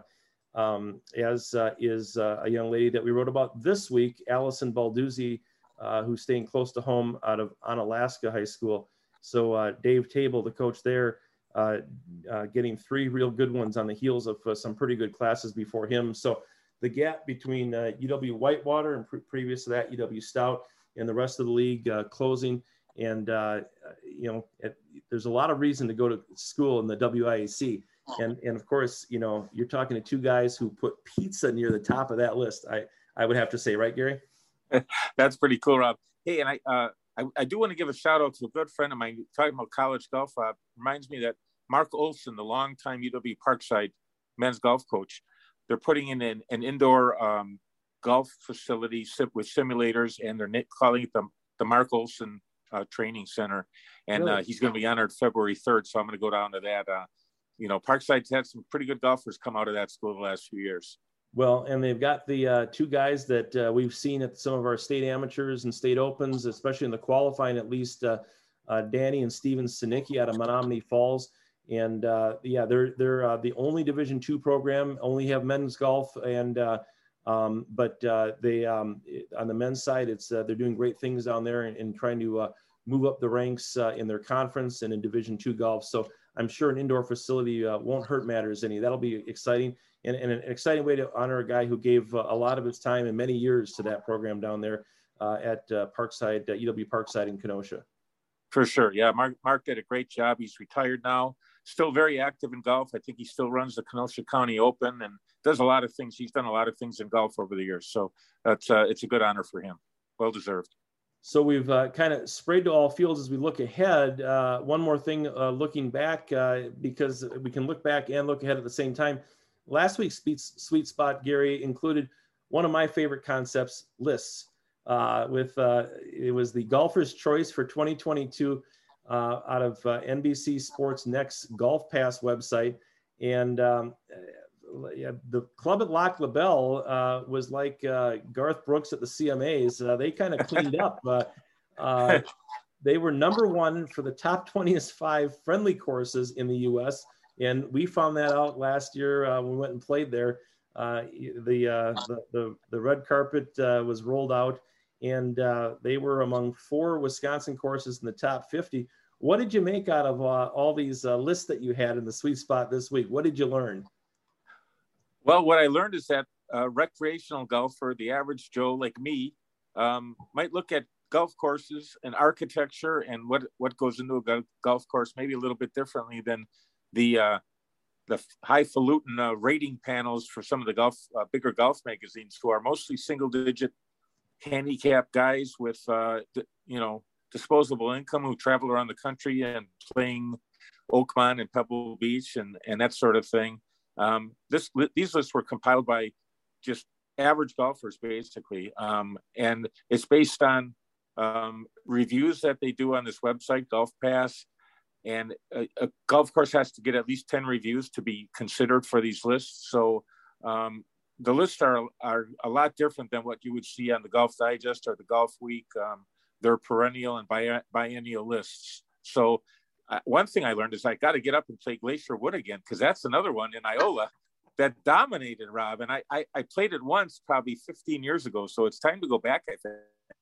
um, as uh, is uh, a young lady that we wrote about this week, Allison Balduzzi, uh, who's staying close to home out of Onalaska High School. So uh, Dave Table, the coach there, uh, uh, getting three real good ones on the heels of uh, some pretty good classes before him. So the gap between uh, U W Whitewater and pre- previous to that, U W Stout, and the rest of the league uh, closing. And, uh, you know, it, there's a lot of reason to go to school in the W I A C. And, and of course, you know, you're talking to two guys who put pizza near the top of that list. I, I would have to say, right, Gary? That's pretty cool, Rob. Hey, and I, uh, I, I do want to give a shout out to a good friend of mine talking about college golf. Uh, reminds me that Mark Olson, the longtime U W Parkside men's golf coach, they're putting in an, an indoor um, golf facility with simulators, and they're calling it the, the Mark Olson uh, Training Center. And really? uh, he's going to be honored February third. So I'm going to go down to that. Uh, you know, Parkside's had some pretty good golfers come out of that school the last few years. Well, and they've got the uh, two guys that uh, we've seen at some of our state amateurs and state opens, especially in the qualifying, at least uh, uh, Danny and Steven Sinicki out of Menominee Falls. And uh, yeah, they're they're uh, the only Division two program, only have men's golf, and uh, um, but uh, they um, on the men's side, it's uh, they're doing great things down there and, and trying to uh, move up the ranks uh, in their conference and in Division two golf. So I'm sure an indoor facility uh, won't hurt matters any. That'll be exciting, and, and an exciting way to honor a guy who gave uh, a lot of his time and many years to that program down there uh, at uh, Parkside, uh, U W Parkside in Kenosha. For sure. Yeah. Mark, Mark did a great job. He's retired now, still very active in golf. I think he still runs the Kenosha County Open and does a lot of things. He's done a lot of things in golf over the years. So that's uh, it's a good honor for him. Well deserved. So we've uh, kind of sprayed to all fields as we look ahead. Uh, one more thing, uh, looking back, uh, because we can look back and look ahead at the same time. Last week's Sweet Spot, Gary, included one of my favorite concepts, lists. Uh, with uh, it was the Golfer's Choice for twenty twenty-two uh, out of uh, N B C Sports Next Golf Pass website. And um, yeah, the club at Lac La Belle uh, was like uh, Garth Brooks at the C M As. Uh, they kind of cleaned up. Uh, uh, they were number one for the top twenty-five friendly courses in the U S. And we found that out last year uh, when we went and played there. Uh, the, uh, the, the, the red carpet uh, was rolled out, and uh, they were among four Wisconsin courses in the top fifty. What did you make out of uh, all these uh, lists that you had in the Sweet Spot this week? What did you learn? Well, what I learned is that a recreational golfer, the average Joe like me, um, might look at golf courses and architecture and what, what goes into a golf course maybe a little bit differently than the uh, the highfalutin uh, rating panels for some of the golf, uh, bigger golf magazines, who are mostly single digit handicap guys with, uh, you know, disposable income, who travel around the country and playing Oakmont and Pebble Beach and, and that sort of thing. Um, this, these lists were compiled by just average golfers, basically. Um, and it's based on um, reviews that they do on this website, Golf Pass. And a, a golf course has to get at least ten reviews to be considered for these lists. So um, the lists are, are a lot different than what you would see on the Golf Digest or the Golf Week. Um, they're perennial and bi- biennial lists. So uh, one thing I learned is I got to get up and play Glacier Wood again, because that's another one in Iola that dominated, Rob. And I, I, I played it once probably fifteen years ago. So it's time to go back, I think.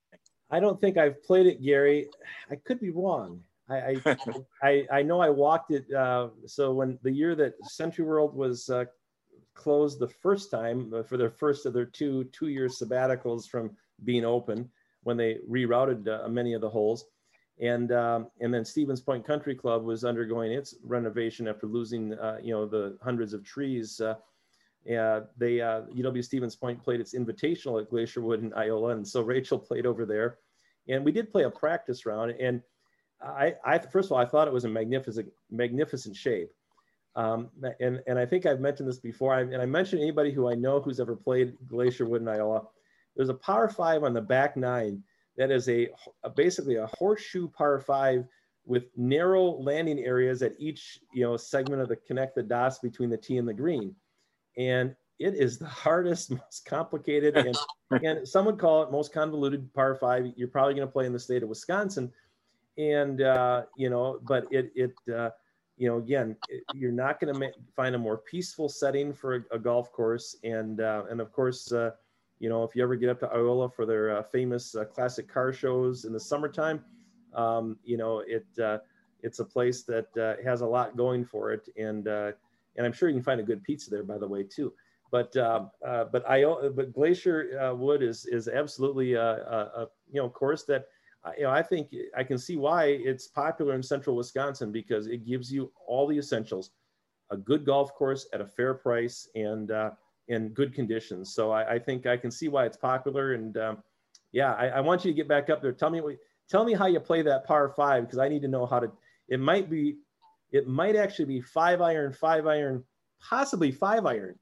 I don't think I've played it, Gary. I could be wrong. I, I, I, I know I walked it. Uh, so when the year that Century World was uh, closed the first time uh, for their first of their two two year sabbaticals from being open, when they rerouted uh, many of the holes, and um, and then Stevens Point Country Club was undergoing its renovation after losing uh, you know the hundreds of trees. Uh, yeah, they uh, U W Stevens Point played its invitational at Glacier Wood in Iola, and so Rachel played over there, and we did play a practice round. And I, I first of all, I thought it was a magnificent, magnificent shape. Um, and, and I think I've mentioned this before. I, and I mentioned anybody who I know who's ever played Glacier Wood in Iola. There's a par five on the back nine that is a, a basically a horseshoe par five with narrow landing areas at each you know segment of the connect the dots between the tee and the green. And it is the hardest, most complicated, and, and some would call it most convoluted par five you're probably going to play in the state of Wisconsin. And, uh, you know, but it, it uh, you know, again, it, you're not going to ma- find a more peaceful setting for a, a golf course. And, uh, and of course, uh, you know, if you ever get up to Iola for their uh, famous uh, classic car shows in the summertime, um, you know, it uh, it's a place that uh, has a lot going for it. And, uh, and I'm sure you can find a good pizza there, by the way, too. But, uh, uh, but I, but Glacier uh, Wood is, is absolutely a, a, a, you know, course that, you know, I think I can see why it's popular in central Wisconsin, because it gives you all the essentials, a good golf course at a fair price and uh, in good conditions. So I, I think I can see why it's popular. And um, yeah, I, I want you to get back up there. Tell me, tell me how you play that par five, because I need to know how to, it might be, it might actually be five iron, five iron, possibly five iron.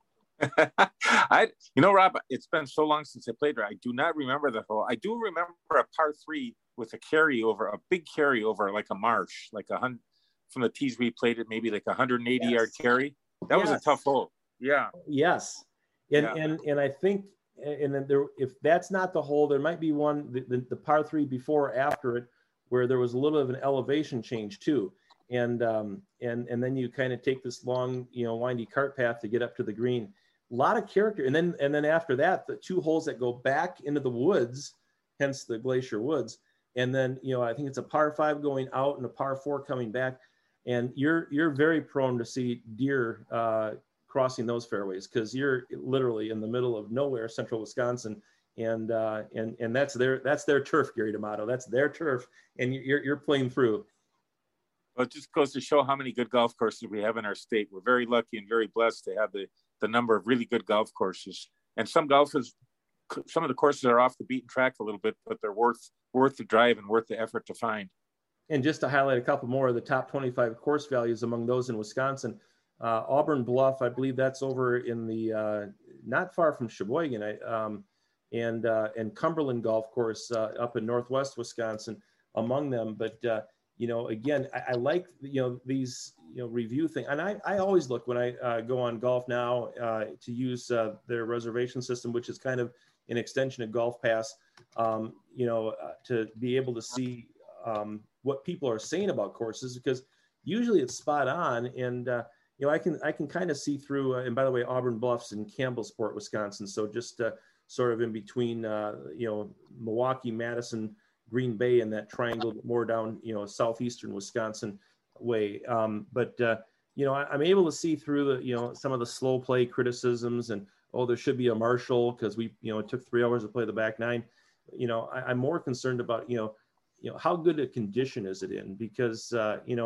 I, you know, Rob, it's been so long since I played there. I do not remember the hole. I do remember a par three with a carryover, a big carryover, like a marsh, like a hundred from the tees we played it, maybe like a one hundred eighty yes. yard carry. That yes. was a tough hole. Yeah. Yes. And, yeah. and, and I think, and then there, if that's not the hole, there might be one, the, the, the par three before or after it, where there was a little bit of an elevation change too. And, um, and, and then you kind of take this long, you know, windy cart path to get up to the green. A lot of character. And then, and then after that, the two holes that go back into the woods, hence the Glacier Woods. And then, you know, I think it's a par five going out and a par four coming back. And you're, you're very prone to see deer uh, crossing those fairways, because you're literally in the middle of nowhere, central Wisconsin. And, uh, and, and that's their, that's their turf, Gary D'Amato. That's their turf. And you're, you're playing through. Well, it just goes to show how many good golf courses we have in our state. We're very lucky and very blessed to have the, the number of really good golf courses. And some golfers, some of the courses are off the beaten track a little bit, but they're worth worth the drive and worth the effort to find. And just to highlight a couple more of the top twenty-five course values among those in Wisconsin, uh, Auburn Bluff, I believe that's over in the uh, not far from Sheboygan, I, um, and uh, and Cumberland Golf Course uh, up in Northwest Wisconsin among them. But uh, you know, again, I, I like you know these you know review thing, and I I always look when I uh, go on Golf Now uh, to use uh, their reservation system, which is kind of an extension of Golf Pass, um, you know, uh, to be able to see um, what people are saying about courses, because usually it's spot on. And, uh, you know, I can, I can kind of see through, uh, and by the way, Auburn Bluffs in Campbellsport, Wisconsin. So just uh, sort of in between, uh, you know, Milwaukee, Madison, Green Bay, and that triangle more down, you know, southeastern Wisconsin way. Um, but, uh, you know, I, I'm able to see through the, you know, some of the slow play criticisms and, oh, there should be a Marshall because we, you know, it took three hours to play the back nine. You know, I, I'm more concerned about, you know, you know, how good a condition is it in? Because, uh, you know,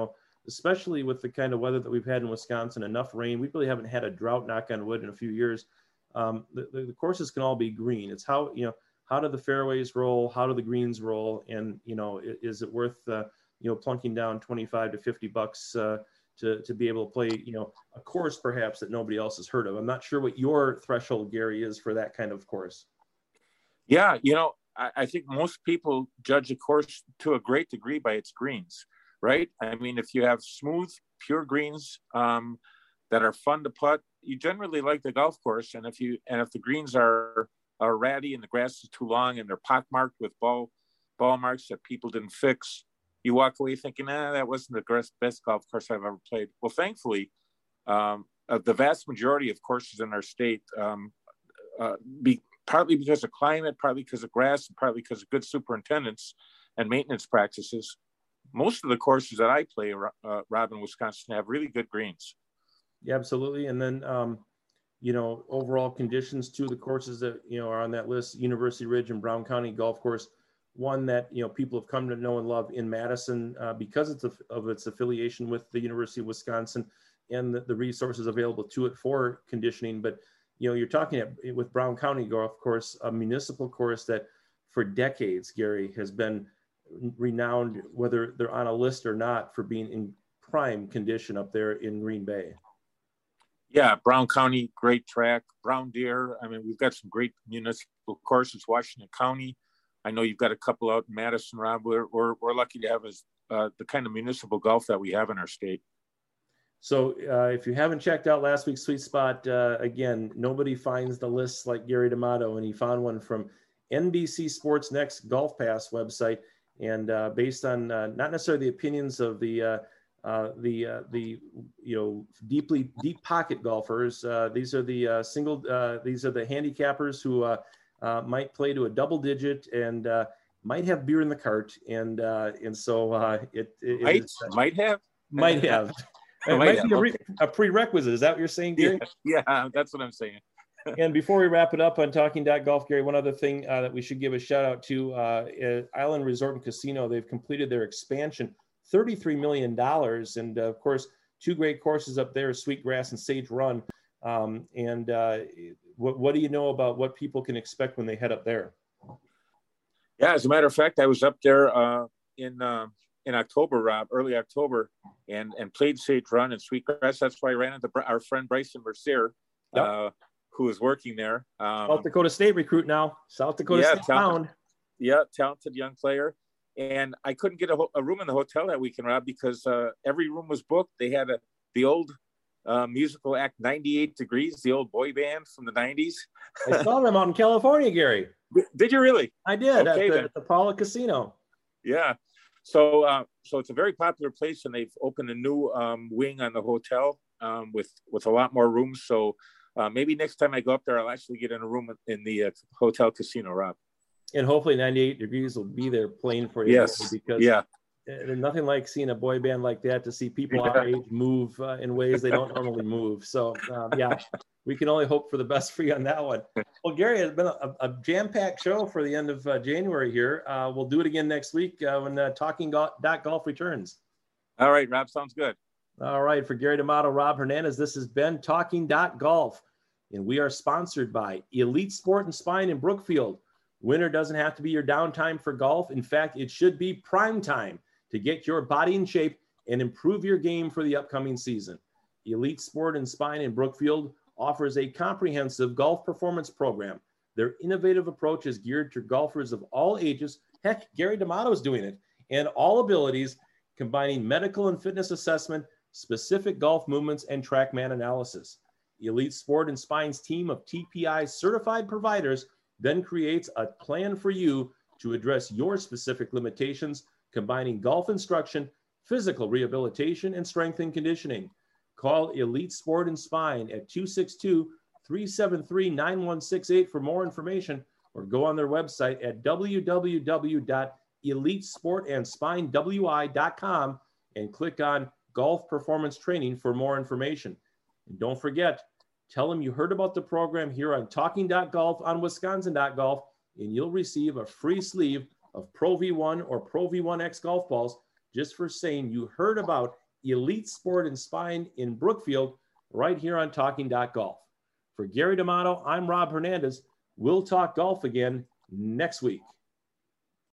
especially with the kind of weather that we've had in Wisconsin, enough rain. We really haven't had a drought, knock on wood, in a few years. Um, the, the, the courses can all be green. It's how, you know, how do the fairways roll? How do the greens roll? And, you know, is, is it worth, uh, you know, plunking down twenty-five to fifty bucks uh, to, to be able to play, you know, a course perhaps that nobody else has heard of? I'm not sure what your threshold, Gary, is for that kind of course. Yeah. You know, I, I think most people judge a course to a great degree by its greens, right? I mean, if you have smooth, pure greens um, that are fun to putt, you generally like the golf course. And if you, and if the greens are, are ratty and the grass is too long and they're pockmarked with ball, ball marks that people didn't fix, you walk away thinking, ah, that wasn't the best golf course I've ever played. Well, thankfully, um, uh, the vast majority of courses in our state, um, uh, be, partly because of climate, partly because of grass, and partly because of good superintendents and maintenance practices, most of the courses that I play, uh, Rob, in Wisconsin, have really good greens. Yeah, absolutely. And then, um, you know, overall conditions, two of the courses that, you know, are on that list, University Ridge and Brown County Golf Course, one that, you know, people have come to know and love in Madison uh, because it's a, of its affiliation with the University of Wisconsin and the, the resources available to it for conditioning. But, you know, you're talking at, with Brown County Golf Course, a municipal course that for decades, Gary, has been renowned, whether they're on a list or not, for being in prime condition up there in Green Bay. Yeah, Brown County, great track. Brown Deer, I mean, we've got some great municipal courses. Washington County, I know you've got a couple out in Madison, Rob. We're, we're, we're lucky to have as, uh, the kind of municipal golf that we have in our state. So uh, if you haven't checked out last week's Sweet Spot, uh, again, nobody finds the lists like Gary D'Amato, and he found one from N B C Sports Next Golf Pass website. And uh, based on uh, not necessarily the opinions of the uh, uh, the uh, the you know deeply deep pocket golfers, uh, these are the uh, single uh, these are the handicappers who uh, uh, might play to a double digit and uh, might have beer in the cart, and uh, and so uh, it, it might is, uh, might have might have it might, might have. be a, re- a prerequisite. Is that what you're saying, Gary? Yeah, yeah, that's what I'm saying. And before we wrap it up on Talking Golf, Gary, one other thing uh, that we should give a shout out to, uh, Island Resort and Casino. They've completed their expansion, thirty-three million dollars. And uh, of course, two great courses up there, Sweetgrass and Sage Run. Um, and uh, what, what do you know about what people can expect when they head up there? Yeah, as a matter of fact, I was up there uh, in uh, in October, Rob, early October, and, and played Sage Run and Sweetgrass. That's why I ran into our friend Bryson Mercier. Yep. Uh, who was working there. Um, South Dakota State recruit now. South Dakota yeah, State talented, found. Yeah, talented young player. And I couldn't get a, ho- a room in the hotel that weekend, Rob, because uh, every room was booked. They had a the old uh, musical act ninety-eight Degrees, the old boy band from the nineties. I saw them out in California, Gary. Did you really? I did, okay, at, the, at the Paula Casino. Yeah. So, uh, so it's a very popular place, and they've opened a new um, wing on the hotel um, with, with a lot more rooms. So, Uh, maybe next time I go up there, I'll actually get in a room in the uh, hotel casino, Rob. And hopefully ninety-eight Degrees will be there playing for you. Yes. Because yeah. there's nothing like seeing a boy band like that to see people yeah. our age move uh, in ways they don't normally move. So, um, yeah, we can only hope for the best for you on that one. Well, Gary, it's been a, a jam-packed show for the end of uh, January here. Uh, we'll do it again next week uh, when uh, Talking Golf returns. All right, Rob, sounds good. All right, for Gary D'Amato, Rob Hernandez, this has been Talking Golf. And we are sponsored by Elite Sport and Spine in Brookfield. Winter doesn't have to be your downtime for golf. In fact, it should be prime time to get your body in shape and improve your game for the upcoming season. Elite Sport and Spine in Brookfield offers a comprehensive golf performance program. Their innovative approach is geared to golfers of all ages. Heck, Gary D'Amato is doing it. And all abilities, combining medical and fitness assessment, specific golf movements, and TrackMan analysis. Elite Sport and Spine's team of T P I certified providers then creates a plan for you to address your specific limitations, combining golf instruction, physical rehabilitation, and strength and conditioning. Call Elite Sport and Spine at two six two, three seven three, nine one six eight for more information, or go on their website at w w w dot elite sport and spine w i dot com and click on Golf Performance Training for more information. And don't forget, tell them you heard about the program here on Talking Golf on Wisconsin Golf, and you'll receive a free sleeve of Pro V one or Pro V one X golf balls just for saying you heard about Elite Sport and Spine in Brookfield, right here on Talking Golf. For Gary D'Amato, I'm Rob Hernandez. We'll talk golf again next week.